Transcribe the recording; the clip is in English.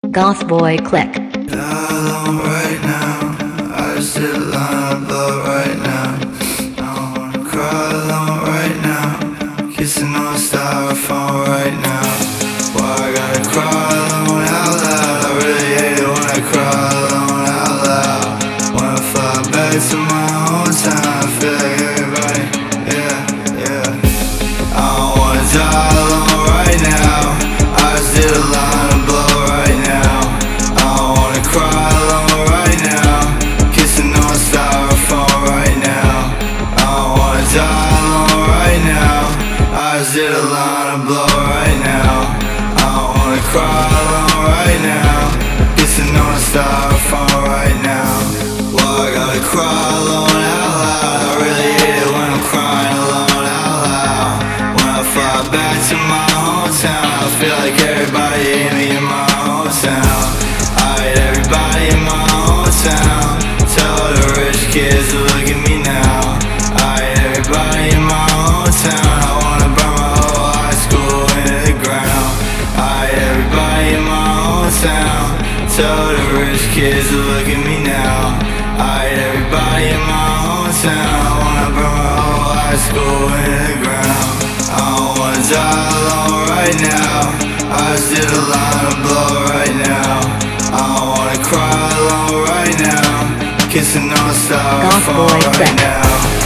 Goth Boy Click. Alone right now, I just did a line of blow right now. I wanna cry alone right now, kissing on styrofoam right now. Why I gotta cry alone out loud? I really hate it when I cry alone out loud. When I fly back to my hometown, I feel like everybody, yeah. I don't wanna die alone right now, I just did a line of blow right now. I don't wanna cry alone right now, kissing on styrofoam right now. I don't wanna die alone right now, I just did a line of blow right now. I don't wanna cry alone right now, kissing on styrofoam right now. Well, I gotta cry alone out loud, I really hate it when I'm crying alone out loud. When I fly back to my hometown, I feel like everybody hate me in my hometown. I hate everybody in my hometown. Tell all the rich kids to look at me now. I hate everybody in my hometown. I wanna burn my whole high school into the ground. I hate everybody in my hometown. Tell the rich kids to look at me now. I hate everybody in my hometown. I wanna burn my whole high school into the ground. I don't wanna die alone right now, I just did a line of blow right now. I don't wanna cry alone right now, kissing on styrofoam right now.